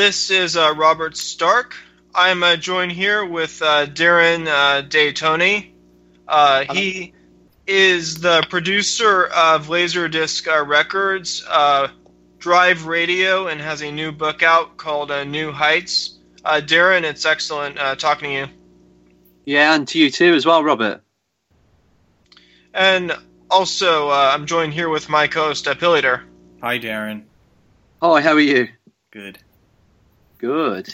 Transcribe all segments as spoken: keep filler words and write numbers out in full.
This is uh, Robert Stark. I'm uh, joined here with uh, Darren uh, Daytoni. Uh, he is the producer of Laserdisc uh, Records, uh, Drive Radio, and has a new book out called uh, New Heights. Uh, Darren, it's excellent uh, talking to you. Yeah, and to you too as well, Robert. And also, uh, I'm joined here with my co-host, uh, Pilliter. Hi, Darren. Hi, how are you? Good. Good.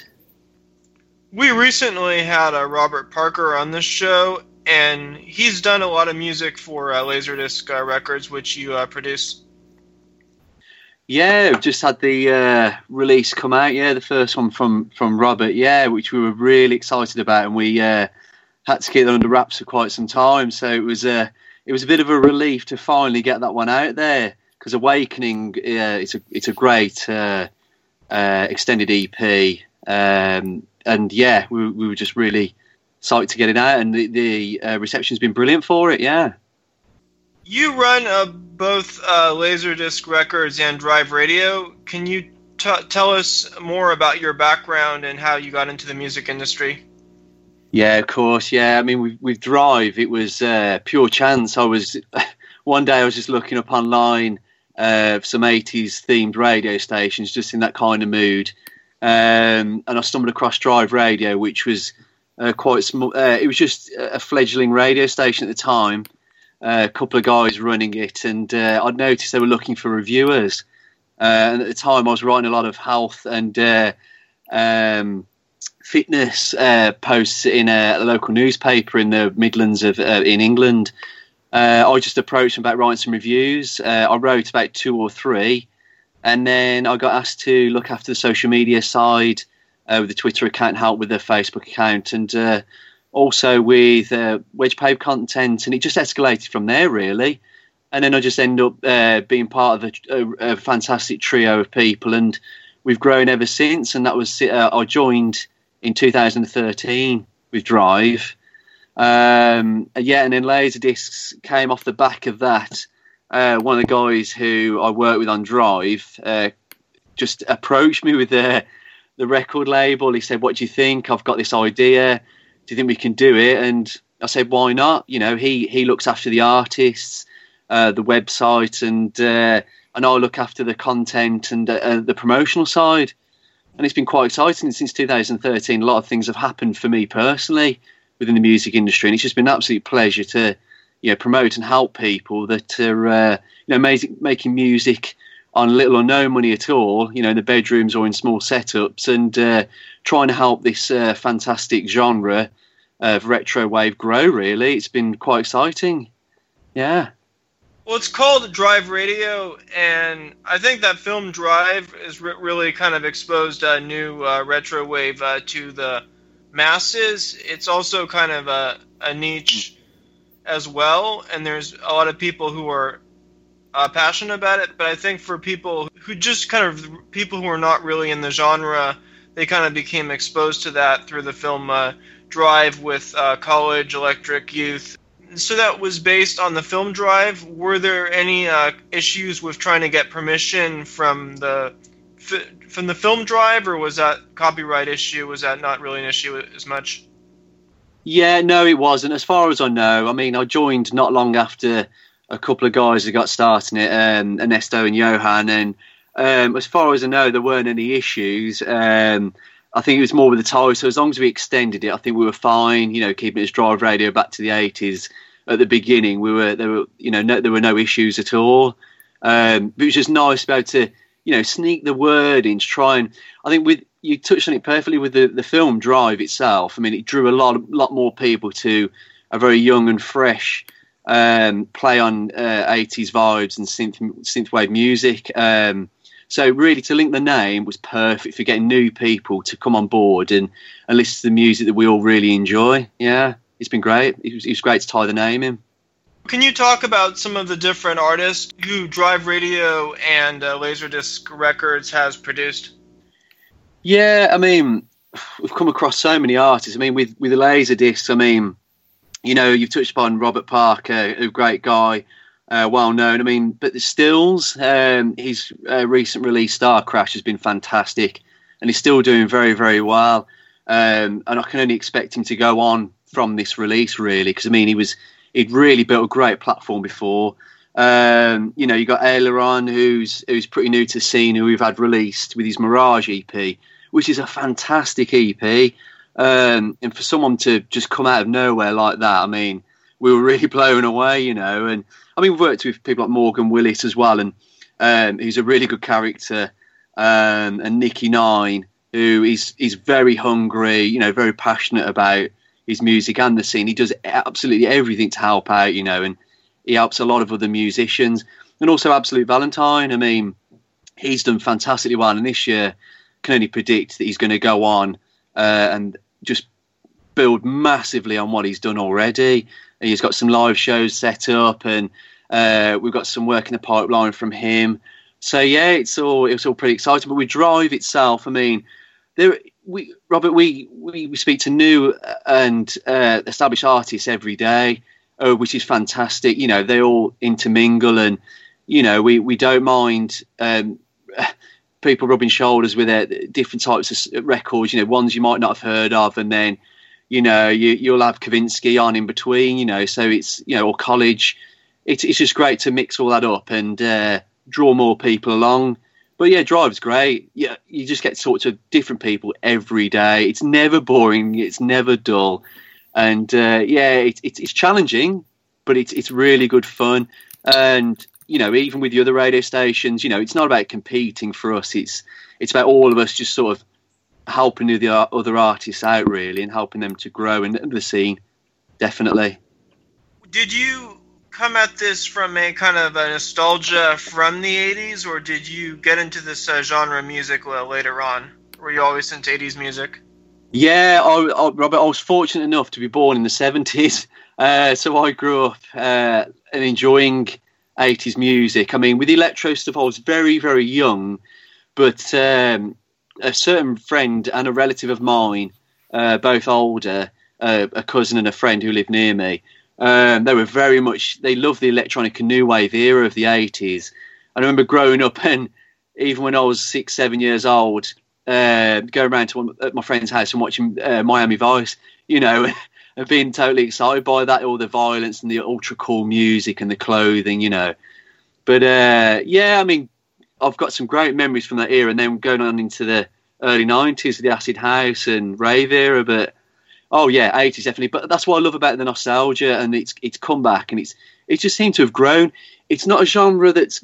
We recently had uh, Robert Parker on this show, and he's done a lot of music for uh, Laserdisc uh, Records, which you uh, produce. Yeah, we've just had the uh, release come out, yeah, the first one from, from Robert, yeah, which we were really excited about, and we uh, had to keep it under wraps for quite some time, so it was, uh, it was a bit of a relief to finally get that one out there, because Awakening, uh, it's, a, it's a great uh, uh, extended E P, um, and yeah, we, we were just really psyched to get it out, and the, the uh, reception's been brilliant for it, yeah. You run uh, both uh, Laserdisc Records and Drive Radio. Can you t- tell us more about your background and how you got into the music industry? Yeah, of course, yeah. I mean, with, with Drive, it was uh, pure chance. I was one day I was just looking up online uh, for some eighties themed radio stations, just in that kind of mood. Um, and I stumbled across Drive Radio, which was uh, quite small. Uh, it was just a fledgling radio station at the time. Uh, a couple of guys running it, and uh, I'd noticed they were looking for reviewers. Uh, and at the time, I was writing a lot of health and uh, um, fitness uh, posts in a, a local newspaper in the Midlands of uh, in England. Uh, I just approached them about writing some reviews. Uh, I wrote about two or three. And then I got asked to look after the social media side uh, with the Twitter account, help with the Facebook account, and uh, also with uh, Wedge Pave content. And it just escalated from there, really. And then I just ended up uh, being part of a, a, a fantastic trio of people. And we've grown ever since. And that was uh, I joined in two thousand thirteen with Drive. Um, yeah, and then Laserdiscs came off the back of that. Uh, one of the guys who I work with on Drive uh, just approached me with the, the record label. He said, "What do you think? I've got this idea. Do you think we can do it?" And I said, "Why not?" You know, he he looks after the artists, uh, the website, and uh, and I look after the content and uh, the promotional side. And it's been quite exciting since two thousand thirteen. A lot of things have happened for me personally within the music industry, and it's just been an absolute pleasure to, you know, promote and help people that are, uh, you know, making, making music on little or no money at all, you know, in the bedrooms or in small setups, and uh, trying to help this uh, fantastic genre of retro wave grow, really. It's been quite exciting. Yeah. Well, it's called Drive Radio, and I think that film Drive has re- really kind of exposed a new uh, retro wave uh, to the masses. It's also kind of a, a niche as well, and there's a lot of people who are uh, passionate about it, but I think for people who just kind of, people who are not really in the genre, they kind of became exposed to that through the film uh, Drive with uh, College Electric Youth. So that was based on the film Drive. Were there any uh, issues with trying to get permission from the from the film Drive, or was that copyright issue, was that not really an issue as much? Yeah, no, it wasn't. As far as I know, I mean, I joined not long after a couple of guys who got starting it, um, Ernesto and Johan, and um, as far as I know, there weren't any issues. Um, I think it was more with the title, so as long as we extended it, I think we were fine. You know, keeping it as Drive Radio back to the eighties at the beginning, we were there were you know no, there were no issues at all. Um, but it was just nice to be able to, you know, sneak the word in to try and, I think with, you touched on it perfectly with the, the film Drive itself. I mean, it drew a lot, lot more people to a very young and fresh um, play on uh, eighties vibes and synth synthwave music. Um, so really, to link the name was perfect for getting new people to come on board and, and listen to the music that we all really enjoy. Yeah, it's been great. It was, it was great to tie the name in. Can you talk about some of the different artists who Drive Radio and uh, Laserdisc Records has produced? Yeah, I mean, we've come across so many artists. I mean, with, with the Laserdiscs, I mean, you know, you've touched upon Robert Parker, a great guy, uh, well known. I mean, but the Stills, um, his uh, recent release Star Crash has been fantastic. and he's still doing very, very well. Um, and I can only expect him to go on from this release, really, because I mean, he was he'd really built a great platform before. Um, you know, you got Aileron, who's who's pretty new to the scene, who we've had released with his Mirage E P, which is a fantastic E P. Um, and for someone to just come out of nowhere like that, I mean, we were really blown away, you know. And I mean, we've worked with people like Morgan Willis as well, and um, he's a really good character. Um, and Nicky Nine, who is is very hungry, you know, very passionate about his music and the scene. He does absolutely everything to help out, you know, and he helps a lot of other musicians. And also Absolute Valentine, I mean, he's done fantastically well. And this year, can only predict that he's going to go on uh, and just build massively on what he's done already. He's got some live shows set up, and uh, we've got some work in the pipeline from him. So yeah, it's all it's all pretty exciting. But with Drive itself, I mean, there we Robert, we we, we speak to new and uh, established artists every day, uh, which is fantastic. You know, they all intermingle, and you know, we we don't mind um, people rubbing shoulders with their different types of records. You know, ones you might not have heard of, and then you know you you'll have Kavinsky on in between. You know, so it's you know or College. It's it's just great to mix all that up and. Uh, draw more people along. But yeah, Drive's great. Yeah, you just get to talk to different people every day. It's never boring. It's never dull. And uh, yeah, it, it, it's challenging, but it's it's really good fun. And you know, even with the other radio stations, you know, it's not about competing for us. It's it's about all of us just sort of helping the other artists out, really, and helping them to grow in the scene. Definitely. Did you come at this from a kind of a nostalgia from the eighties, or did you get into this uh, genre of music later on? Were you always into eighties music? Yeah, I, I, Robert, I was fortunate enough to be born in the seventies, uh, so I grew up uh, and enjoying eighties music. I mean, with electro stuff, I was very, very young, but um, a certain friend and a relative of mine, uh, both older, uh, a cousin and a friend who lived near me, Um, they were very much, they loved the electronic and new wave era of the eighties. I remember growing up, and even when I was six, seven years old, uh, going around to one, at my friend's house and watching uh, Miami Vice, you know, and being totally excited by that, all the violence and the ultra cool music and the clothing, you know. But uh, yeah, I mean, I've got some great memories from that era, and then going on into the early nineties, the acid house and rave era, but oh yeah, eighties definitely. But that's what I love about the nostalgia, and it's it's come back, and it's it just seemed to have grown. It's not a genre that's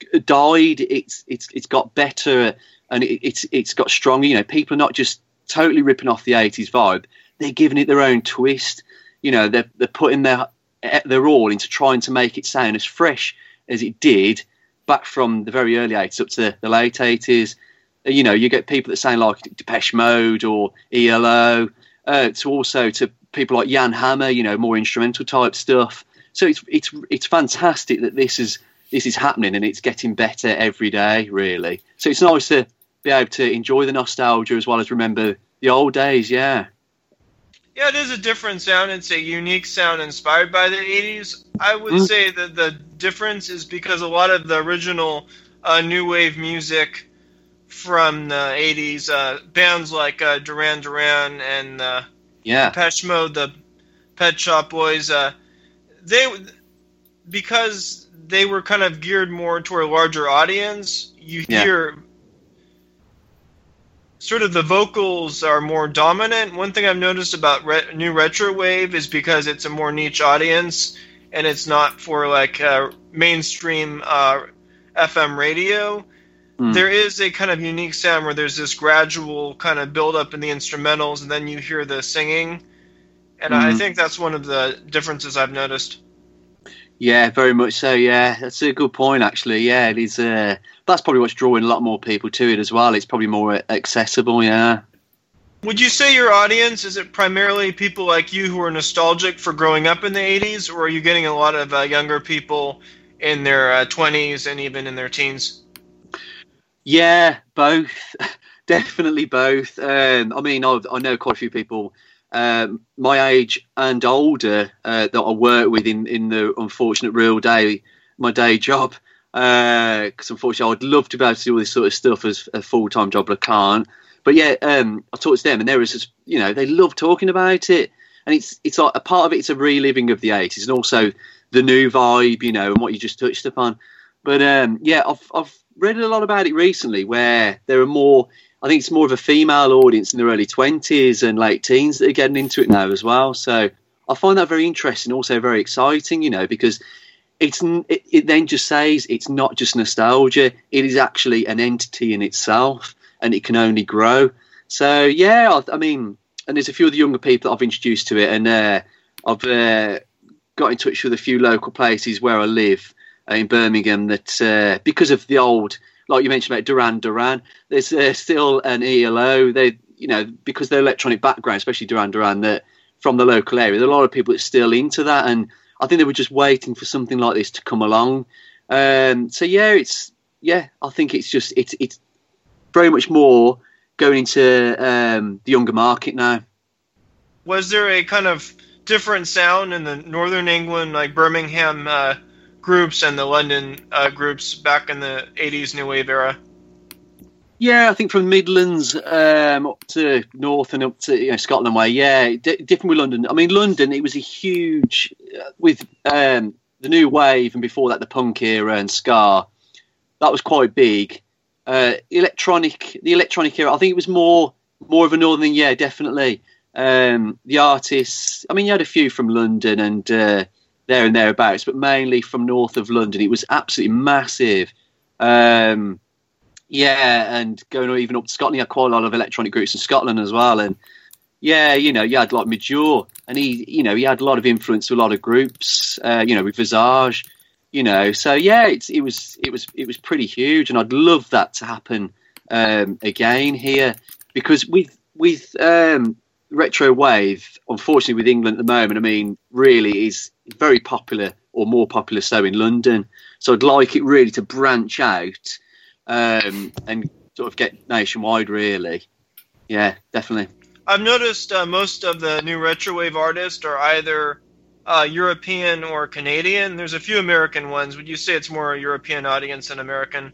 died. It's it's it's got better, and it, it's it's got stronger. You know, people are not just totally ripping off the eighties vibe. They're giving it their own twist. You know, they're they're putting their their all into trying to make it sound as fresh as it did back from the very early eighties up to the late eighties. You know, you get people that sound like Depeche Mode or E L O. Uh, to also to people like Jan Hammer, you know, more instrumental type stuff. So it's it's it's fantastic that this is this is happening, and it's getting better every day, really. So it's nice to be able to enjoy the nostalgia as well as remember the old days. Yeah. Yeah, it is a different sound. It's a unique sound inspired by the eighties. I would mm. say that the difference is because a lot of the original uh, new wave music from the eighties, uh, bands like uh, Duran Duran and uh, yeah. Depeche Mode, the Pet Shop Boys, uh, they because they were kind of geared more toward a larger audience. You yeah. hear sort of the vocals are more dominant. One thing I've noticed about re- new retro wave is because it's a more niche audience, and it's not for like uh, mainstream uh, F M radio. Mm. There is a kind of unique sound where there's this gradual kind of build up in the instrumentals, and then you hear the singing. And mm. I think that's one of the differences I've noticed. Yeah, very much so. Yeah, that's a good point, actually. Yeah, it is. Uh, that's probably what's drawing a lot more people to it as well. It's probably more accessible. Yeah. Would you say your audience, is it primarily people like you who are nostalgic for growing up in the eighties, or are you getting a lot of uh, younger people in their uh, twenties and even in their teens? Yeah, both. Definitely both. Um, I mean, I've, I know quite a few people um, my age and older uh, that I work with in, in the unfortunate real day, my day job. Because uh, unfortunately, I'd love to be able to do all this sort of stuff as a full-time job, but I can't. But yeah, um, I talked to them, and there was just, you know, they love talking about it, and it's it's like a part of it. It's a reliving of the eighties, and also the new vibe, you know, and what you just touched upon. But um, yeah, I've I've read a lot about it recently, where there are more. I think it's more of a female audience in their early twenties and late teens that are getting into it now as well. So I find that very interesting, also very exciting, you know, because it's it, it then just says it's not just nostalgia; it is actually an entity in itself, and it can only grow. So yeah, I, I mean, and there's a few of the younger people that I've introduced to it, and uh, I've uh, got in touch with a few local places where I live uh, in Birmingham that uh, because of the old, like you mentioned about Duran Duran, there's uh, still an E L O. They, you know, because their electronic background, especially Duran Duran, that from the local area, there are a lot of people that are still into that, and I think they were just waiting for something like this to come along. Um, so yeah, it's yeah, I think it's just it's it's very much more going into um, the younger market now. Was there a kind of different sound in the Northern England, like Birmingham uh, groups and the London uh, groups back in the eighties New Wave era? Yeah, I think from Midlands um, up to North and up to you know, Scotland way. Yeah, d- different with London. I mean, London, it was a huge uh, with um, the new wave, and before that, the punk era and ska. That was quite big. Uh, electronic, the electronic era. I think it was more more of a northern. Yeah, definitely. Um, the artists. I mean, you had a few from London and uh, there and thereabouts, but mainly from north of London. It was absolutely massive. Um, Yeah, and going even up to Scotland, you had quite a lot of electronic groups in Scotland as well. And yeah, you know, you had like Major, and he, you know, he had a lot of influence with a lot of groups, uh, you know, with Visage, you know. So yeah, it's, it was, it was, it was pretty huge, and I'd love that to happen um, again here, because with with um, retro wave, unfortunately, with England at the moment, I mean, really is very popular, or more popular so in London. So I'd like it really to branch out. Um, and sort of get nationwide, really. Yeah, definitely. I've noticed uh, most of the new retrowave artists are either uh, European or Canadian. There's a few American ones. Would you say it's more a European audience than American?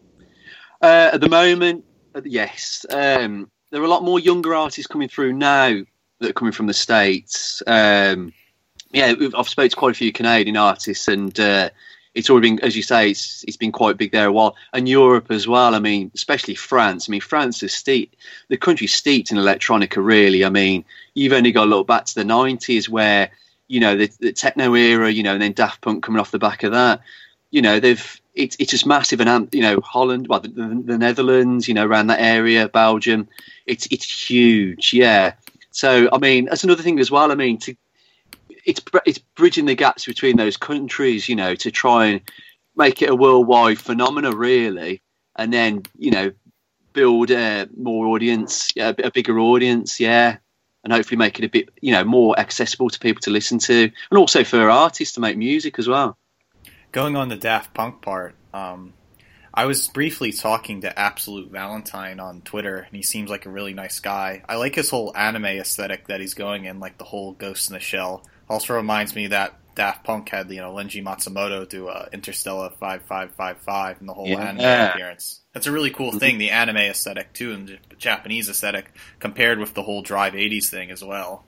Uh, at the moment, yes. Um, there are a lot more younger artists coming through now that are coming from the States. Um, yeah, I've spoken to quite a few Canadian artists, and uh, it's already been, as you say, it's it's been quite big there a while, and Europe as well. I mean, especially France. I mean, France is steep. The country's steeped in electronica, really. I mean, you've only got to look back to the nineties, where you know the, the techno era, you know, and then Daft Punk coming off the back of that. You know, they've it's it's just massive, and you know, Holland, well, the, the, the Netherlands, you know, around that area, Belgium, it's it's huge, yeah. So, I mean, that's another thing as well. I mean, to It's it's bridging the gaps between those countries, you know, to try and make it a worldwide phenomenon, really, and then you know build a more audience, yeah, a bigger audience, yeah, and hopefully make it a bit, you know, more accessible to people to listen to, and also for artists to make music as well. Going on the Daft Punk part, um, I was briefly talking to Absolute Valentine on Twitter, and he seems like a really nice guy. I like his whole anime aesthetic that he's going in, like the whole Ghost in the Shell. Also reminds me that Daft Punk had, you know, Lenji Matsumoto do uh, Interstellar five five five five and the whole yeah. anime appearance. That's a really cool thing, the anime aesthetic too, and the Japanese aesthetic compared with the whole Drive eighties thing as well.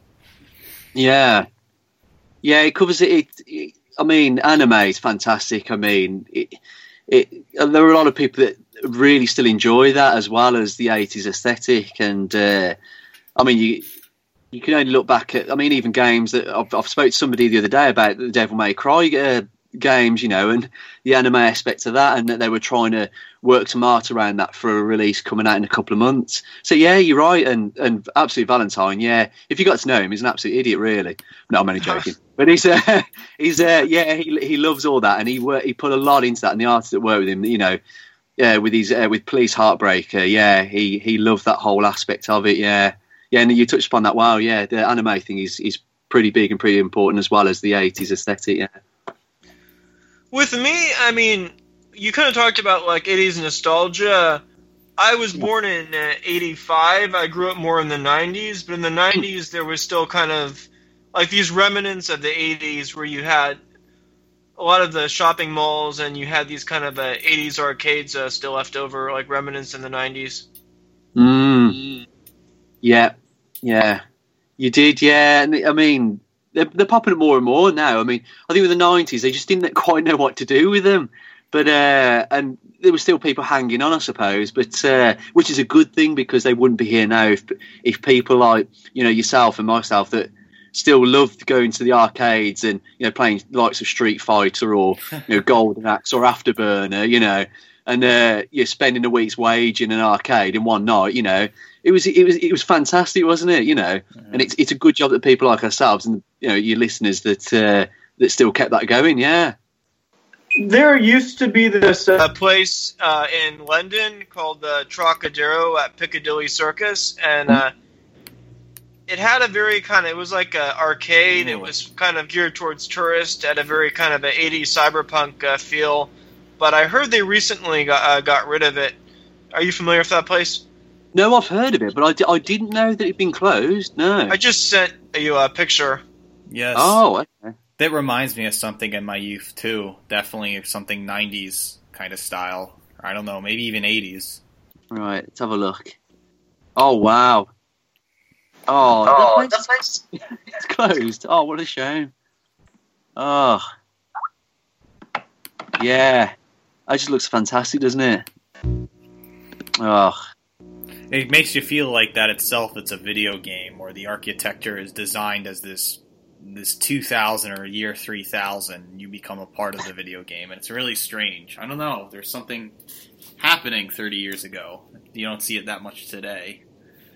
Yeah, yeah, it covers it. it, it I mean, anime is fantastic. I mean, it, it, there are a lot of people that really still enjoy that as well as the eighties aesthetic, and uh, I mean, you. You can only look back at, I mean, even games that I've, I've spoke to somebody the other day about the Devil May Cry uh, games, you know, and the anime aspect of that, and that they were trying to work some art around that for a release coming out in a couple of months. So yeah, you're right, and and Absolute Valentine, yeah, if you got to know him, he's an absolute idiot, really. No, I'm only joking, but he's uh, he's uh, yeah, he he loves all that, and he work, he put a lot into that, and the artists that work with him, you know, yeah, with his uh, with Police Heartbreaker, yeah, he he loved that whole aspect of it, yeah. Yeah, and you touched upon that. Wow, yeah, the anime thing is, is pretty big and pretty important, as well as the eighties aesthetic, yeah. With me, I mean, you kind of talked about, like, eighties nostalgia. I was born in uh, eighty-five. I grew up more in the nineties, but in the nineties there was still kind of, like, these remnants of the eighties where you had a lot of the shopping malls and you had these kind of uh, eighties arcades uh, still left over, like remnants in the nineties. Mm. Yeah, yeah, you did. Yeah, and I mean, they're, they're popping up more and more now. I mean, I think with the nineties, they just didn't quite know what to do with them. But uh, and there were still people hanging on, I suppose. But uh, which is a good thing because they wouldn't be here now if if people like you know yourself and myself that still loved going to the arcades and you know playing the likes of Street Fighter or you know Golden Axe or Afterburner, you know, and uh, you're spending a week's wage in an arcade in one night, you know. It was it was it was fantastic, wasn't it? You know, mm-hmm. and it's it's a good job that people like ourselves and you know your listeners that uh, that still kept that going. Yeah, there used to be this uh, place uh, in London called the Trocadero at Piccadilly Circus, and uh, it had a very kind of it was like an arcade. It was kind of geared towards tourists, had a very kind of an eighties cyberpunk uh, feel. But I heard they recently got uh, got rid of it. Are you familiar with that place? No, I've heard of it, but I, d- I didn't know that it'd been closed. No. I just sent you a picture. Yes. Oh, okay. That reminds me of something in my youth, too. Definitely something nineties kind of style. I don't know, maybe even eighties. Right, let's have a look. Oh, wow. Oh, oh that place, that place. It's closed. Oh, what a shame. Oh. Yeah. That just looks fantastic, doesn't it? Oh. It makes you feel like that itself it's a video game, or the architecture is designed as this this two thousand or year three thousand, and you become a part of the video game, and it's really strange. I don't know, there's something happening thirty years ago. You don't see it that much today.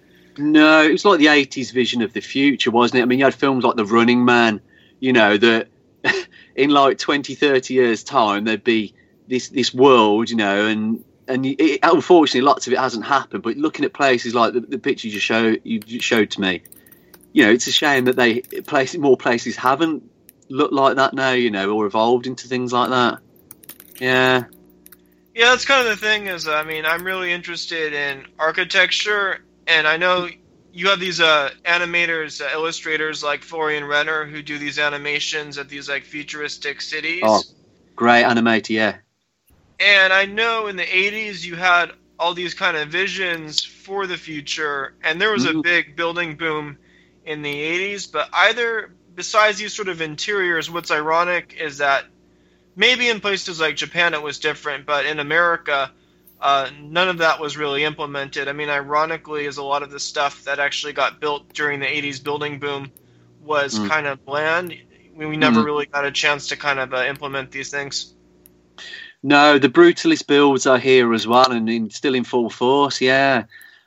No, it was like the eighties vision of the future, wasn't it? I mean, you had films like The Running Man, you know, that in like twenty, thirty years' time, there'd be this this world, you know, and And it, unfortunately, lots of it hasn't happened. But looking at places like the, the picture you show you showed to me, you know, it's a shame that they places more places haven't looked like that now, you know, or evolved into things like that. Yeah, yeah, that's kind of the thing. Is I mean, I'm really interested in architecture, and I know you have these uh, animators, uh, illustrators like Florian Renner who do these animations at these like futuristic cities. Oh, great animator, yeah. And I know in the eighties you had all these kind of visions for the future, and there was a big building boom in the eighties, but either, besides these sort of interiors, what's ironic is that maybe in places like Japan it was different, but in America, uh, none of that was really implemented. I mean, ironically, is a lot of the stuff that actually got built during the eighties building boom was mm. kind of bland. We, we never mm. really got a chance to kind of uh, implement these things. No, the brutalist builds are here as well, and in, still in full force. Yeah,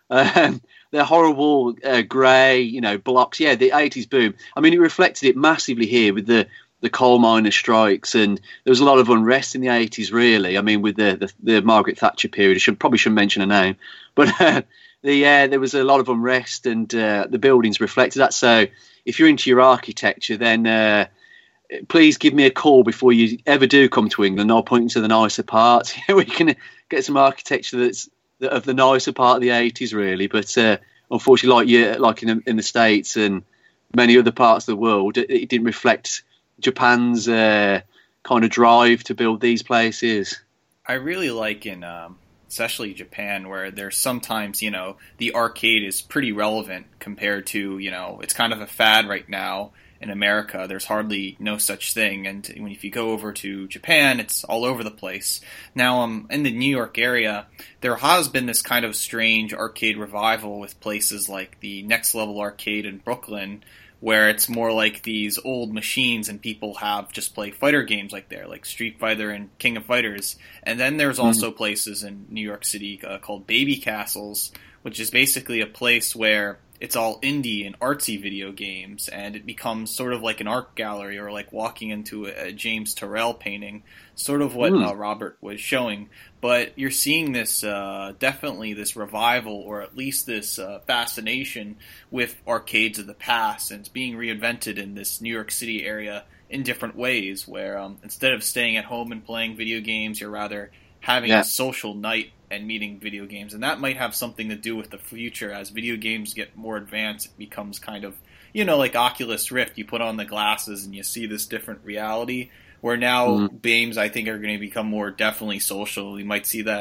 um, they're horrible, uh, grey, you know, blocks. Yeah, the eighties boom. I mean, it reflected it massively here with the, the coal miner strikes, and there was a lot of unrest in the eighties. Really, I mean, with the the, the Margaret Thatcher period. I should probably shouldn't mention her name, but uh, the yeah, there was a lot of unrest, and uh, the buildings reflected that. So, if you're into your architecture, then. Uh, Please give me a call before you ever do come to England. I'll point you to the nicer parts. We can get some architecture that's of the nicer part of the eighties, really. But uh, unfortunately, like you, like in, in the States and many other parts of the world, it, it didn't reflect Japan's uh, kind of drive to build these places. I really like in, um, especially Japan, where there's sometimes, you know, the arcade is pretty relevant compared to, you know, it's kind of a fad right now. In America, there's hardly no such thing, and when if you go over to Japan, it's all over the place. Now, um, in the New York area, there has been this kind of strange arcade revival with places like the Next Level Arcade in Brooklyn, where it's more like these old machines and people have just play fighter games like there, like Street Fighter and King of Fighters. And then there's also mm-hmm. places in New York City uh, called Baby Castles, which is basically a place where it's all indie and artsy video games, and it becomes sort of like an art gallery or like walking into a, a James Turrell painting, sort of what mm. uh, Robert was showing. But you're seeing this, uh, definitely this revival, or at least this uh, fascination with arcades of the past, and it's being reinvented in this New York City area in different ways, where um, instead of staying at home and playing video games, you're rather having yeah. a social night and meeting video games, and that might have something to do with the future. As video games get more advanced, it becomes kind of, you know, like Oculus Rift. You put on the glasses and you see this different reality, where now mm-hmm. games, I think, are going to become more definitely social. We might see that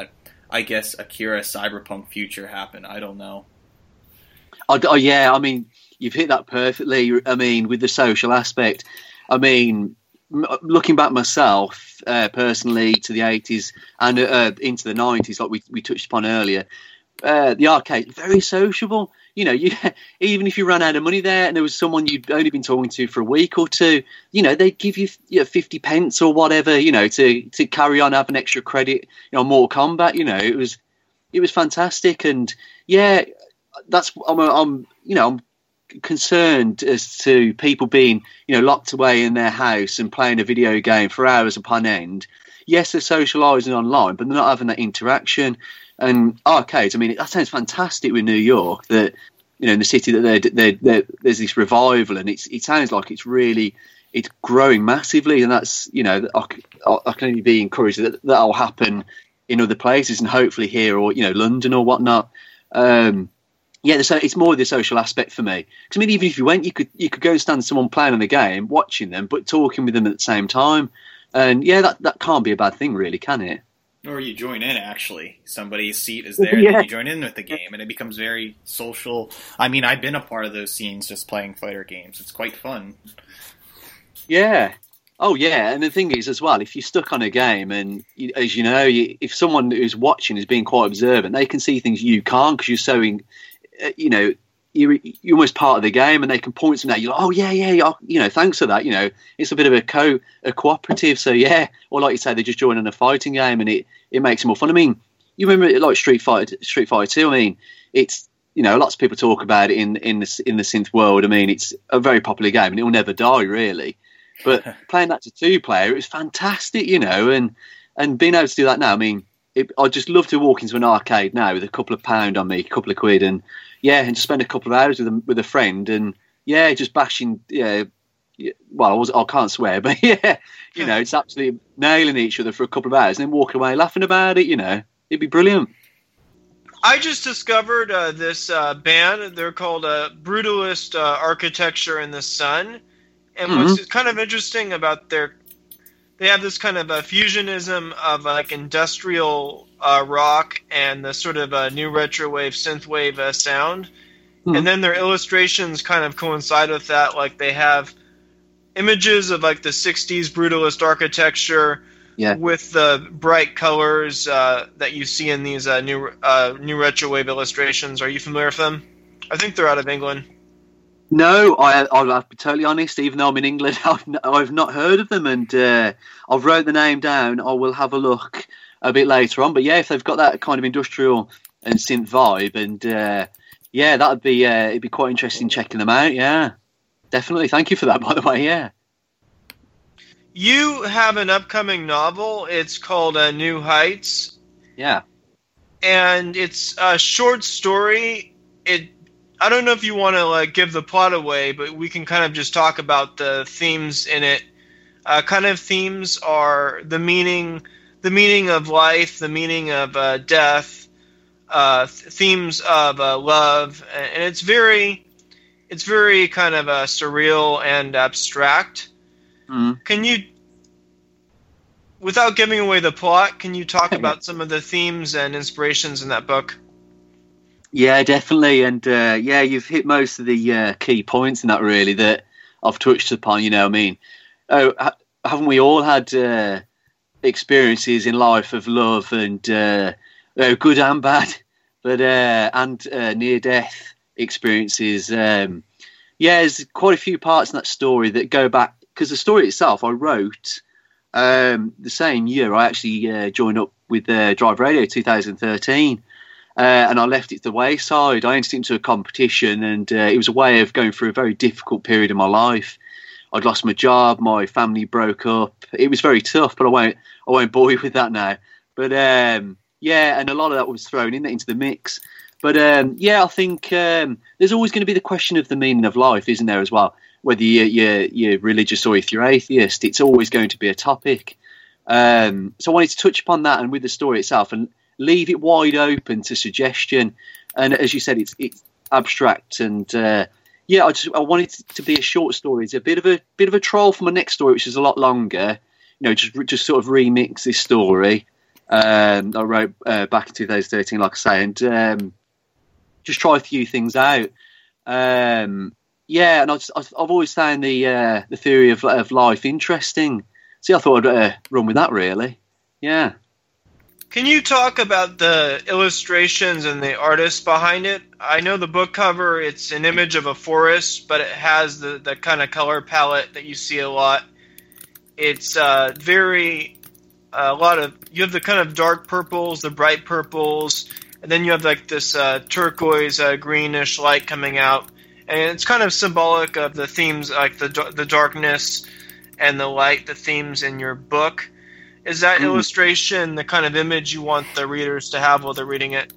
I guess, Akira Cyberpunk future happen. I don't know. Oh, oh yeah, I mean, you've hit that perfectly. I mean, with the social aspect, I mean, m- looking back myself uh, personally to the eighties and uh, into the nineties, like we we touched upon earlier, uh, the arcade very sociable. You know, you even if you ran out of money there and there was someone you'd only been talking to for a week or two, you know, they'd give you, you know, fifty pence or whatever, you know, to to carry on, have an extra credit, you know, Mortal Kombat. You know, it was it was fantastic, and yeah, that's I'm I'm you know I'm concerned as to people being, you know, locked away in their house and playing a video game for hours upon end. Yes, they're socialising online, but they're not having that interaction. And arcades, I mean, that sounds fantastic with New York, that, you know, in the city that they're, they're, they're, there's this revival, and it's, it sounds like it's really, it's growing massively, and that's, you know, I, I can only be encouraged that that'll happen in other places, and hopefully here, or, you know, London or whatnot. Um, yeah, so it's more the social aspect for me. Because I mean, even if you went, you could you could go and stand someone playing on the game, watching them, but talking with them at the same time. And yeah, that, that can't be a bad thing, really, can it? Or you join in, actually. Somebody's seat is there, yeah. and you join in with the game, and it becomes very social. I mean, I've been a part of those scenes just playing fighter games. It's quite fun. Yeah. Oh, yeah. And the thing is, as well, if you're stuck on a game, and you, as you know, you, if someone who's watching is being quite observant, they can see things you can't because you're so, in, uh, you know, you're, you're almost part of the game, and they can point something out. You're like, oh, yeah, yeah, yeah, you know, thanks for that. You know, it's a bit of a co a cooperative. So, yeah, or like you say, they just join in a fighting game, and it, it makes it more fun. I mean, you remember like Street Fighter, Street Fighter two. I mean, it's, you know, lots of people talk about it in in the in the synth world. I mean, it's a very popular game, and it will never die, really. But playing that to two player, it was fantastic, you know, and and being able to do that now. I mean, it, I'd just love to walk into an arcade now with a couple of pound on me, a couple of quid, and yeah, and just spend a couple of hours with a, with a friend, and yeah, just bashing. Yeah, well, I was I can't swear, but yeah, you know, it's absolutely nailing each other for a couple of hours, and then walking away laughing about it. You know, it'd be brilliant. I just discovered uh, this uh, band. They're called uh, Brutalist uh, Architecture in the Sun. And mm-hmm. what's kind of interesting about their, they have this kind of a fusionism of like industrial uh, rock and the sort of uh, new retro wave, synth wave uh, sound. Mm-hmm. And then their illustrations kind of coincide with that. Like they have images of like the sixties brutalist architecture yeah. with the bright colors uh, that you see in these uh, new uh, new retro wave illustrations. Are you familiar with them? I think they're out of England. No, I, I'll have to be totally honest. Even though I'm in England, I've, n- I've not heard of them, and uh, I've wrote the name down. I will have a look a bit later on. But yeah, if they've got that kind of industrial and synth vibe, and uh, yeah, that'd be uh, it'd be quite interesting checking them out. Yeah, definitely. Thank you for that, by the way. Yeah. You have an upcoming novel. It's called uh, New Heights. Yeah. And it's a short story. It. I don't know if you want to like give the plot away, but we can kind of just talk about the themes in it. Uh, kind of themes are the meaning, the meaning of life, the meaning of uh, death, uh, th- themes of uh, love, and it's very, it's very kind of uh, surreal and abstract. Mm. Can you, without giving away the plot, can you talk about some of the themes and inspirations in that book? Yeah, definitely, and uh, yeah, you've hit most of the uh, key points in that, really, that I've touched upon. You know, I mean, oh, ha- haven't we all had uh, experiences in life of love and uh, oh, good and bad, but uh, and uh, near-death experiences? Um, yeah, there's quite a few parts in that story that go back, because the story itself I wrote um, the same year I actually uh, joined up with uh, Drive Radio twenty thirteen. Uh, and I left it to the wayside. I entered into a competition, and uh, it was a way of going through a very difficult period in my life. I'd lost my job, my family broke up. It was very tough, but I won't, I won't bore you with that now. But um, yeah, and a lot of that was thrown in into the mix. But um, yeah, I think um, there's always going to be the question of the meaning of life, isn't there, as well? Whether you're, you're, you're religious or if you're atheist, it's always going to be a topic. Um, so I wanted to touch upon that, and with the story itself, and leave it wide open to suggestion. And as you said, it's it's abstract, and uh, yeah, I just I wanted it to be a short story. It's a bit of a bit of a troll for my next story, which is a lot longer. You know, just just sort of remix this story, Um, I wrote uh, back in two thousand thirteen, like I say, and um, just try a few things out. Um, yeah, and I just, I've always found the uh, the theory of, of life interesting. See, I thought I'd uh, run with that, really. Yeah. Can you talk about the illustrations and the artists behind it? I know the book cover, it's an image of a forest, but it has the, the kind of color palette that you see a lot. It's uh, very, uh, a lot of, you have the kind of dark purples, the bright purples, and then you have like this uh, turquoise, uh, greenish light coming out. And it's kind of symbolic of the themes, like the the darkness and the light, the themes in your book. Is that mm. illustration the kind of image you want the readers to have while they're reading it?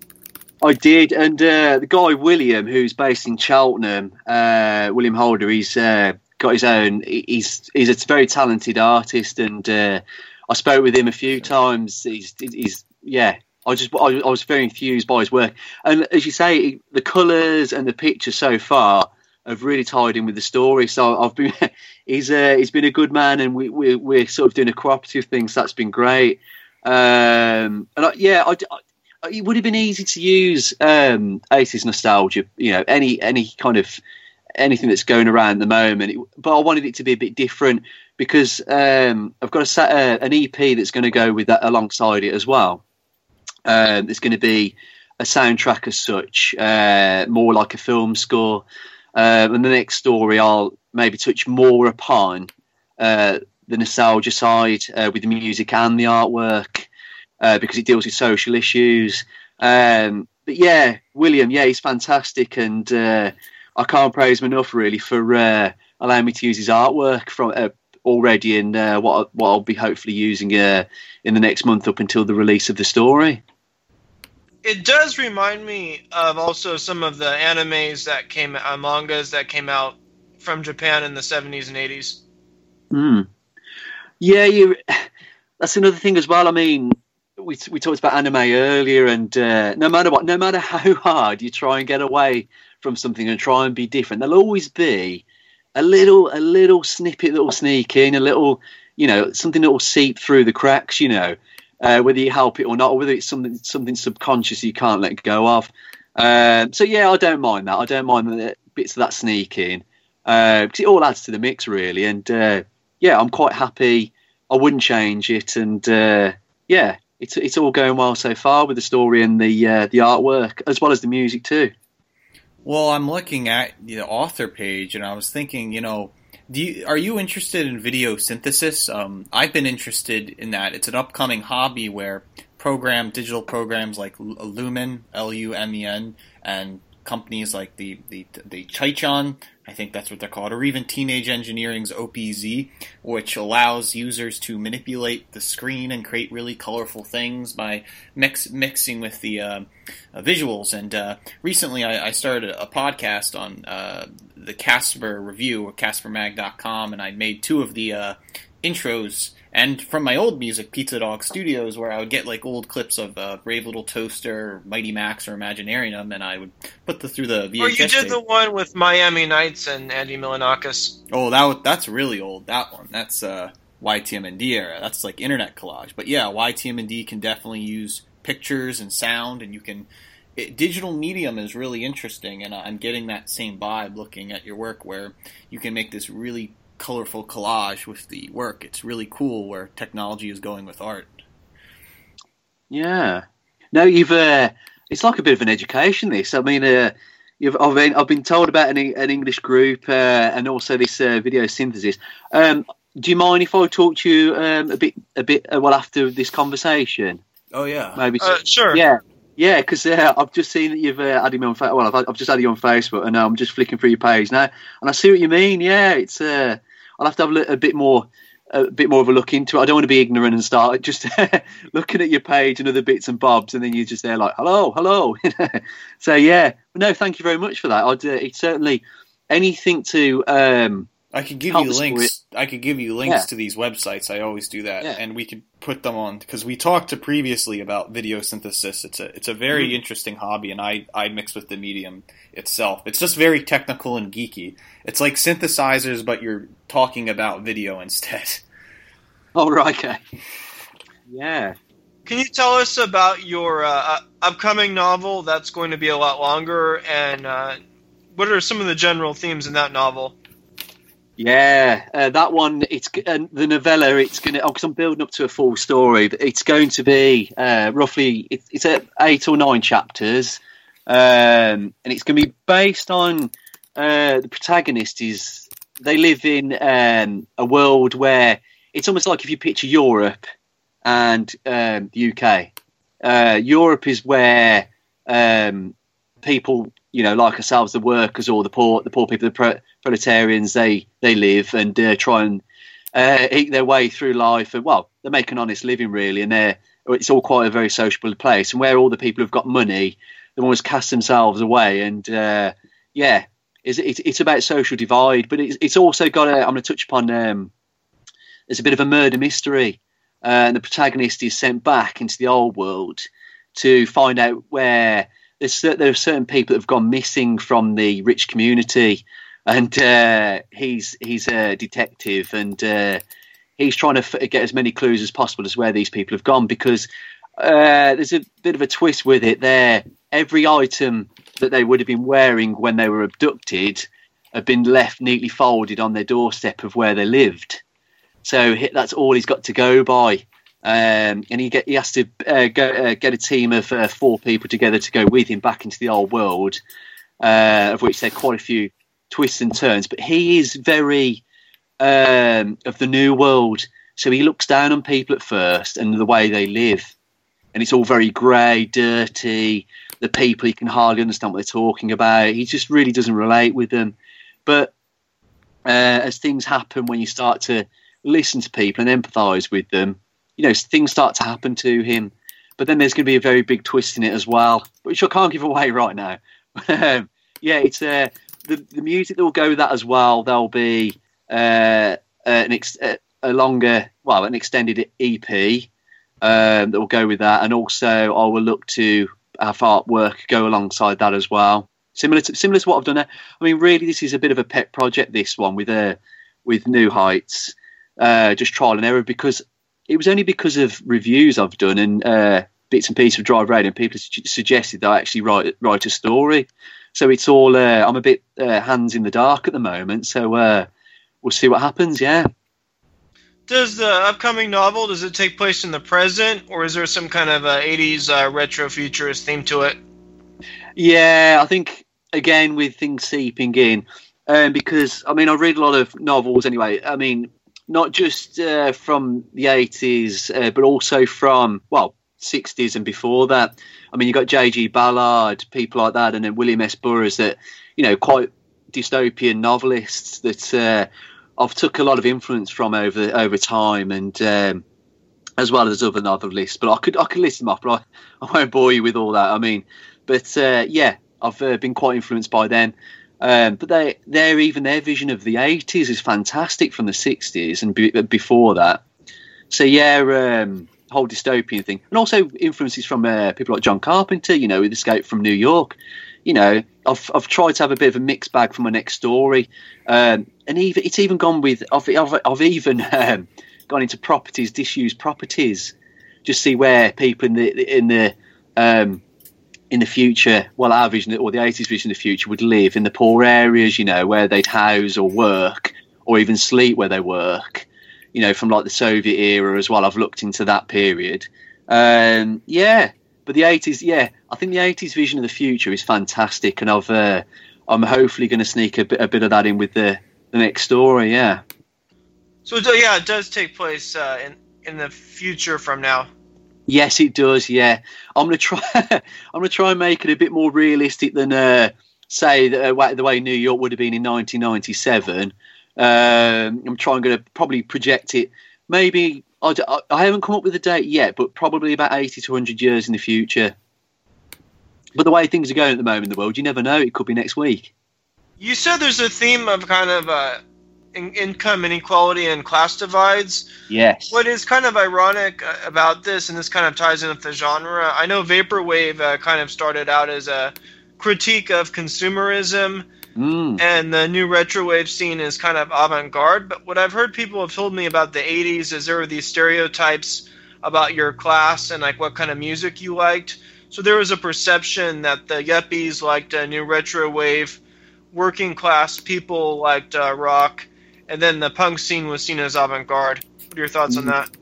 I did, and uh, the guy William, who's based in Cheltenham, uh, William Holder, he's uh, got his own. He's he's a very talented artist, and uh, I spoke with him a few times. He's he's yeah. I just I, I was very enthused by his work, and as you say, the colours and the pictures so far have really tied in with the story. So I've been he's uh, he's been a good man, and we, we we're sort of doing a cooperative thing. So that's been great. Um, and I, yeah, I, I, it would have been easy to use um, eighties nostalgia. You know, any any kind of anything that's going around at the moment. It, but I wanted it to be a bit different because um, I've got a set, uh, an E P that's going to go with that alongside it as well. Um, there's going to be a soundtrack as such, uh, more like a film score. Uh, and the next story, I'll maybe touch more upon uh, the nostalgia side uh, with the music and the artwork uh, because it deals with social issues. Um, but yeah, William, yeah, he's fantastic, and uh, I can't praise him enough really for uh, allowing me to use his artwork from uh, already, and uh, what what I'll be hopefully using uh, in the next month up until the release of the story. It does remind me of also some of the animes that came, uh, mangas that came out from Japan in the seventies and eighties. Mm. Yeah, you. That's another thing as well. I mean, we we talked about anime earlier, and uh, no matter what, no matter how hard you try and get away from something and try and be different, there'll always be a little a little snippet that will sneak in, a little, you know, something that will seep through the cracks, you know. Uh, whether you help it or not, or whether it's something something subconscious you can't let go of. Uh, so yeah, I don't mind that. I don't mind the bits of that sneak in because uh, it all adds to the mix really. And uh, yeah, I'm quite happy. I wouldn't change it. And uh, yeah, it's it's all going well so far with the story and the uh, the artwork as well as the music too. Well, I'm looking at the author page and I was thinking, you know. Do you, are you interested in video synthesis? Um, I've been interested in that. It's an upcoming hobby where program, digital programs like Lumen, L U M E N, and companies like the, the, the Chaichon, I think that's what they're called, or even Teenage Engineering's O P Z, which allows users to manipulate the screen and create really colorful things by mix, mixing with the uh, uh, visuals. And uh, recently I, I started a podcast on uh, the Casper review, casper mag dot com, and I made two of the uh, intros. And from my old music, Pizza Dog Studios, where I would get like old clips of uh, Brave Little Toaster, Mighty Max, or Imaginarium, and I would put the through the V H S. Or you did tape. the one with Miami Nights and Andy Milonakis. Oh, that that's really old. That one. That's uh, Y T M N D era. That's like internet collage. But yeah, Y T M N D can definitely use pictures and sound, and you can. It, digital medium is really interesting, and I'm getting that same vibe looking at your work, where you can make this really colorful collage with the work. It's really cool where technology is going with art. Yeah. No, you've. Uh, it's like a bit of an education. This. I mean, uh, you've. I've been. I've been told about an, an English group uh, and also this uh, video synthesis. Um, do you mind if I talk to you um, a bit, a bit, uh, well after this conversation? Oh yeah. Maybe. Uh, sure. Yeah. Yeah, because uh, I've just seen that you've uh, added me on. Fa- well, I've, I've just added you on Facebook, and uh, I'm just flicking through your page now, and I see what you mean. Yeah, it's. Uh, I'll have to have a, li- a bit more, a bit more of a look into it. I don't want to be ignorant and start just looking at your page and other bits and bobs, and then you're just there like, hello, hello. So yeah, no, thank you very much for that. I'd. Uh, it's certainly anything to. Um, I could give you links. I could give you links yeah. to these websites. I always do that, yeah. and we could put them on because we talked to previously about video synthesis. It's a it's a very mm. interesting hobby, and I I mix with the medium itself. It's just very technical and geeky. It's like synthesizers, but you're talking about video instead. Oh right, okay. Yeah. Can you tell us about your uh, upcoming novel that's going to be a lot longer, and uh, what are some of the general themes in that novel? Yeah, uh, that one, it's uh, the novella, it's going to, because I'm building up to a full story, it's going to be uh, roughly, it's, it's uh, eight or nine chapters, um, and it's going to be based on, uh, the protagonist is, they live in um, a world where it's almost like if you picture Europe and um, the U K. Uh, Europe is where um, people, you know, like ourselves, the workers or the poor, the poor people, the pro- proletarians, they they live and uh, try and uh, eat their way through life, and well, they make an honest living really, and they're it's all quite a very sociable place. And where all the people who've got money, they always cast themselves away, and uh, yeah, it's, it's it's about social divide, but it's it's also got a. I'm going to touch upon. Um, there's a bit of a murder mystery, uh, and the protagonist is sent back into the old world to find out where. There's, there are certain people that have gone missing from the rich community, and uh, he's he's a detective, and uh, he's trying to f- get as many clues as possible as where these people have gone, because uh, there's a bit of a twist with it there. Every item that they would have been wearing when they were abducted have been left neatly folded on their doorstep of where they lived. So that's all he's got to go by. Um, and he get he has to uh, go, uh, get a team of uh, four people together to go with him back into the old world, uh, of which there are quite a few twists and turns. But he is very um, of the new world, so he looks down on people at first and the way they live, and it's all very grey, dirty. The people, he can hardly understand what they're talking about. He just really doesn't relate with them. But uh, as things happen, when you start to listen to people and empathise with them, you know, things start to happen to him. But then there's going to be a very big twist in it as well, which I can't give away right now. um, yeah, it's uh, the the music that will go with that as well. There'll be uh, an ex- a longer, well, an extended E P um, that will go with that, and also I will look to have artwork go alongside that as well. Similar to similar to what I've done there. I mean, really, this is a bit of a pet project. This one with uh, with New Heights, uh, just trial and error, because. It was only because of reviews I've done and uh, bits and pieces of Drive Radio, and people su- suggested that I actually write write a story. So it's all uh, I'm a bit uh, hands in the dark at the moment. So uh, we'll see what happens. Yeah. Does the upcoming novel, does it take place in the present, or is there some kind of uh, eighties uh, retro futurist theme to it? Yeah, I think again with things seeping in, um, because I mean I read a lot of novels anyway. I mean. Not just uh, from the eighties, uh, but also from, well, sixties and before that. I mean, you've got J G Ballard, people like that, and then William S. Burroughs, that, you know, quite dystopian novelists that uh, I've took a lot of influence from over over time, and um, as well as other novelists. But I could I could list them off, but I, I won't bore you with all that. I mean, but uh, yeah, I've uh, been quite influenced by them. Um, but they, their even their vision of the eighties is fantastic from the sixties and be, before that. So yeah, um, whole dystopian thing, and also influences from uh, people like John Carpenter. You know, with Escape from New York. You know, I've I've tried to have a bit of a mixed bag for my next story, um, and even it's even gone with I've I've, I've even um, gone into properties, disused properties, just see where people in the in the um, in the future, well, our vision or the eighties vision of the future would live in the poor areas, you know, where they'd house or work or even sleep where they work, you know, from like the Soviet era as well. I've looked into that period. Um, yeah, but the eighties, yeah, I think the eighties vision of the future is fantastic, and I've, uh, I'm hopefully going to sneak a bit, a bit of that in with the, the next story, yeah. So, yeah, it does take place uh, in, in the future from now. Yes, it does. Yeah, I'm gonna try. I'm gonna try and make it a bit more realistic than, uh, say, the, uh, the way New York would have been in nineteen ninety-seven. Um, I'm trying to probably project it. Maybe I, I haven't come up with a date yet, but probably about eighty to one hundred years in the future. But the way things are going at the moment in the world, you never know. It could be next week. You said there's a theme of kind of uh, in- income inequality and class divides. Yes. What is kind of ironic about this, and this kind of ties in with the genre, I know Vaporwave uh, kind of started out as a critique of consumerism, mm. and the new retrowave scene is kind of avant-garde, but what I've heard people have told me about the eighties is there were these stereotypes about your class and like what kind of music you liked. So there was a perception that the yuppies liked uh, new retro wave, working class people liked uh, rock, and then the punk scene was seen as avant-garde. What are your thoughts on that?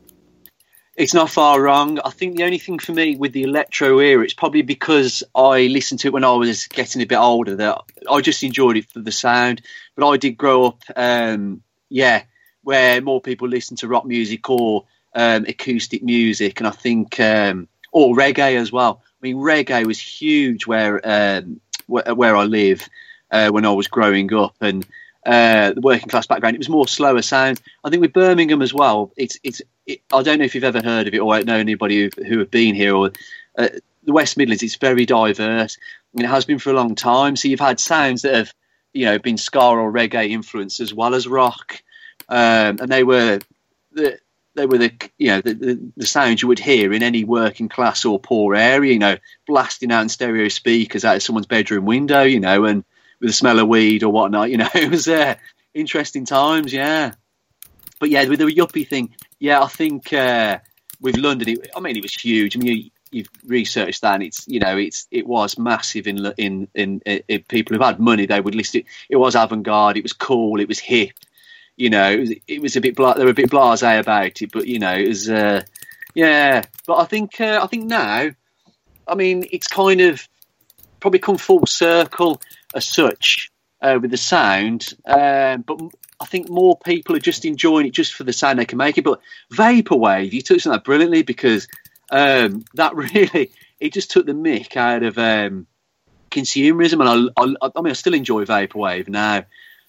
It's not far wrong. I think the only thing for me with the electro era, it's probably because I listened to it when I was getting a bit older, that I just enjoyed it for the sound. But I did grow up, um, yeah, where more people listen to rock music or um, acoustic music, and I think, um, or reggae as well. I mean, reggae was huge where um, wh- where I live uh, when I was growing up, and uh, the working class background, it was more slower sound. I think with Birmingham as well, it's it's. It, I don't know if you've ever heard of it or know anybody who, who have been here, or uh, the West Midlands. It's very diverse, and it has been for a long time. So you've had sounds that have, you know, been ska or reggae influenced as well as rock, um, and they were the they were the you know the, the, the sounds you would hear in any working class or poor area. You know, blasting out in stereo speakers out of someone's bedroom window. You know, and with the smell of weed or whatnot. You know, it was uh, interesting times. Yeah. But yeah, with the yuppie thing, yeah, I think uh, with London, it, I mean, it was huge. I mean, you, you've researched that, and it's you know, it's it was massive in in in, in people who had money. They would list it. It was avant-garde. It was cool. It was hip. You know, it was, it was a bit. Bla- they were a bit blasé about it, but you know, it was. Uh, yeah, but I think uh, I think now, I mean, it's kind of probably come full circle as such uh, with the sound, um, but. I think more people are just enjoying it just for the sound they can make it. But vaporwave, you touched on that brilliantly, because um, that really it just took the mick out of um, consumerism, and I, I, I mean I still enjoy vaporwave now.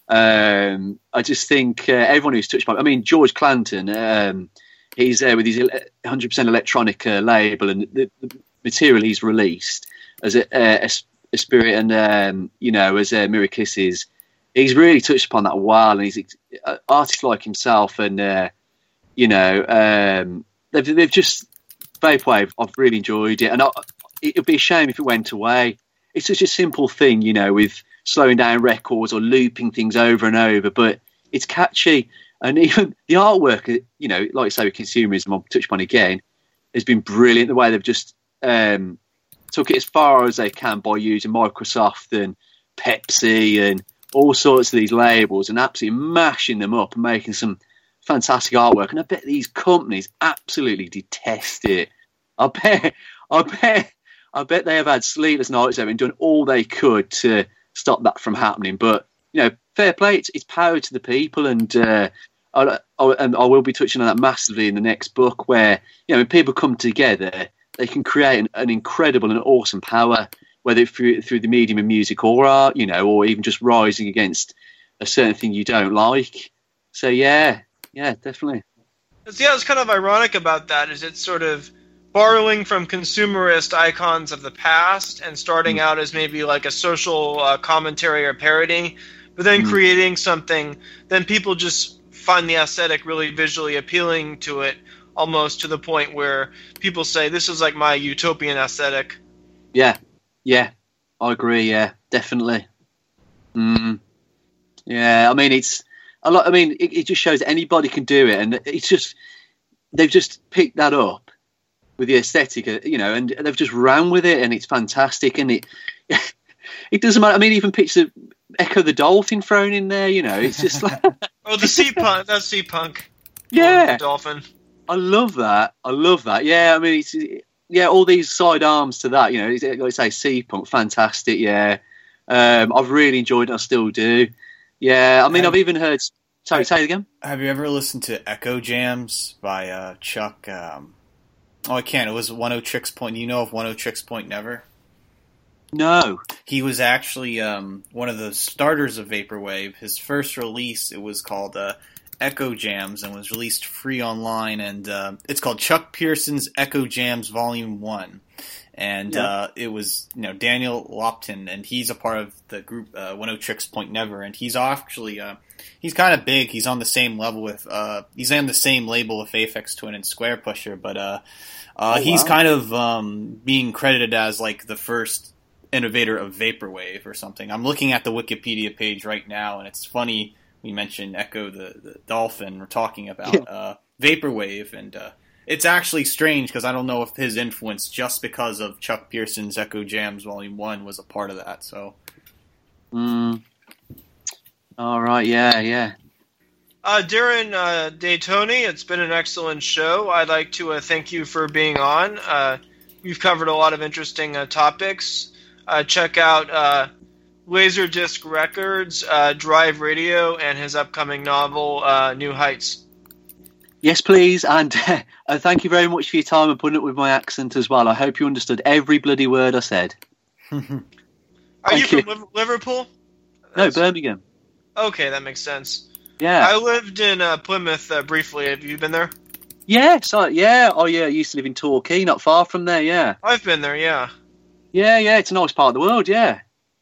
Um, I just think uh, everyone who's touched by, I mean George Clanton, um, he's there with his one hundred percent electronic uh, label, and the, the material he's released as a, a, a spirit and um, you know as uh, Mirror Kisses. He's really touched upon that well, and he's uh, artists like himself, and uh, you know, um, they've they've just vaporwave. I've really enjoyed it, and I, it'd be a shame if it went away. It's such a simple thing, you know, with slowing down records or looping things over and over, but it's catchy, and even the artwork, you know, like I say with consumerism, I'll touch upon again, has been brilliant. The way they've just um, took it as far as they can by using Microsoft and Pepsi and all sorts of these labels and absolutely mashing them up and making some fantastic artwork. And I bet these companies absolutely detest it. I bet, I bet, I bet they have had sleepless nights over and done all they could to stop that from happening. But you know, fair play. It's, it's power to the people, and uh, I, I, and I will be touching on that massively in the next book, where you know, when people come together, they can create an, an incredible and awesome power. Whether through through the medium of music or art, you know, or even just rising against a certain thing you don't like. So yeah, yeah, definitely. Yeah, it's kind of ironic about that. Is it's sort of borrowing from consumerist icons of the past and starting mm. out as maybe like a social uh, commentary or parody, but then mm. creating something. Then people just find the aesthetic really visually appealing to it, almost to the point where people say, "This is like my utopian aesthetic." Yeah. Yeah, I agree. Yeah, definitely. Mm. Yeah, I mean, it's a lot. I mean, it, it just shows anybody can do it, and it's just they've just picked that up with the aesthetic, you know, and they've just ran with it, and it's fantastic. And it it doesn't matter. I mean, even picture Echo the Dolphin thrown in there. You know, it's just like oh, the sea punk. That's sea punk. Yeah, the dolphin. I love that. I love that. Yeah, I mean, it's. Yeah, all these side arms to that, you know, like I say, sea punk, fantastic. Yeah, um, I've really enjoyed it. I still do. Yeah, I mean, have, I've even heard. Sorry, have, say it again. Have you ever listened to Echo Jams by uh, Chuck? Um, oh, I can't. It was One O Tricks Point. You know of One O Tricks Point Never? No. He was actually um, one of the starters of Vaporwave. His first release, it was called uh, Echo Jams, and was released free online, and uh, it's called Chuck Pearson's Echo Jams Volume One, and yeah. uh, it was you know Daniel Lopton, and he's a part of the group uh, One O Tricks Point Never, and he's actually uh, he's kind of big. He's on the same level with uh, he's on the same label with Aphex Twin and Square Pusher, but uh, uh, oh, he's wow. kind of um, being credited as like the first innovator of Vaporwave or something. I'm looking at the Wikipedia page right now, and it's funny. We mentioned Echo the, the Dolphin. We're talking about yeah. uh, Vaporwave, and uh, it's actually strange because I don't know if his influence, just because of Chuck Pearson's Echo Jams Volume One, was a part of that. So, mm. all right, yeah, yeah. Uh, Darren uh, Daytoni, it's been an excellent show. I'd like to uh, thank you for being on. Uh, we've covered a lot of interesting uh, topics. Uh, check out uh, Laserdisc Records, uh, Drive Radio, and his upcoming novel, uh, New Heights. Yes, please, and uh, thank you very much for your time and putting up with my accent as well. I hope you understood every bloody word I said. Are you Thank from you. Liv- Liverpool? No, That's- Birmingham. Okay, that makes sense. Yeah. I lived in uh, Plymouth uh, briefly. Have you been there? Yeah, so, yeah. Oh, yeah, I used to live in Torquay, not far from there, yeah. I've been there, yeah. Yeah, yeah, it's a nice part of the world, yeah.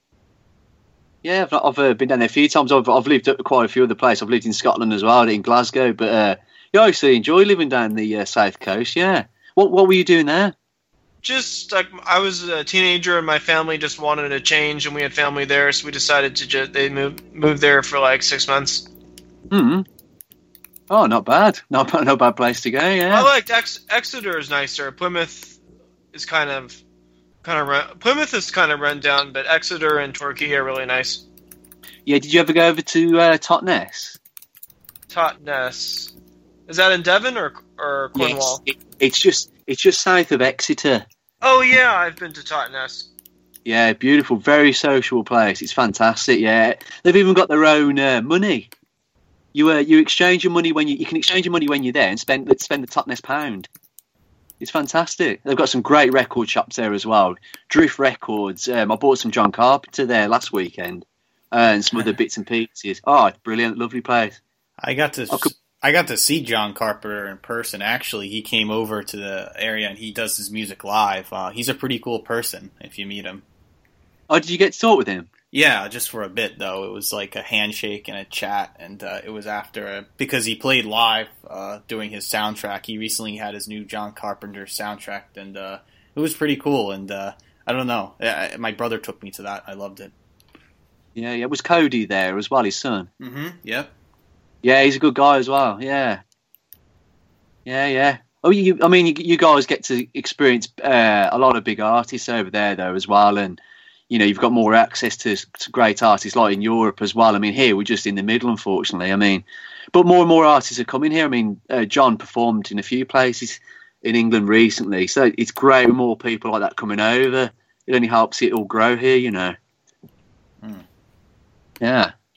Yeah, I've, I've uh, been down there a few times. I've, I've lived at quite a few other places. I've lived in Scotland as well, in Glasgow. But uh, yeah, I used to enjoy living down the uh, south coast, yeah. What What were you doing there? Just like I was a teenager and my family just wanted a change, and we had family there, so we decided to just they moved moved there for like six months. Hmm. Oh, not bad. Not bad, not bad place to go, yeah. I liked Ex- Exeter is nicer. Plymouth is kind of kind of run, Plymouth is kind of run down, but Exeter and Torquay are really nice. Yeah, did you ever go over to uh, Totnes? Totnes, is that in Devon or or Cornwall? Yes, it, it's just it's just south of Exeter. Oh yeah, I've been to Totnes. Yeah, beautiful, very sociable place. It's fantastic. Yeah, they've even got their own uh, money. You uh, you exchange your money when you you can exchange your money when you're there and spend spend the Totnes pound. It's fantastic. They've got some great record shops there as well. Drift Records. Um, I bought some John Carpenter there last weekend, uh, and some other bits and pieces. Oh, it's brilliant, lovely place. I got to I could- I got to see John Carpenter in person. Actually, he came over to the area and he does his music live. Uh, he's a pretty cool person if you meet him. Oh, did you get to talk with him? Yeah, just for a bit though. It was like a handshake and a chat, and uh, it was after a, because he played live uh, doing his soundtrack. He recently had his new John Carpenter soundtrack, and uh, it was pretty cool. And uh, I don't know, I, my brother took me to that. I loved it. Yeah, yeah. Was Cody there as well, his son? Mm-hmm. Yep. Yeah, he's a good guy as well. Yeah, yeah, yeah. Oh, you. I mean, you, you guys get to experience uh, a lot of big artists over there, though, as well, and you know, you've got more access to, to great artists like in Europe as well. I mean, here we're just in the middle, unfortunately. I mean, but more and more artists are coming here. I mean, uh, John performed in a few places in England recently, so it's great with more people like that coming over. It only helps it all grow here, you know. Mm. Yeah.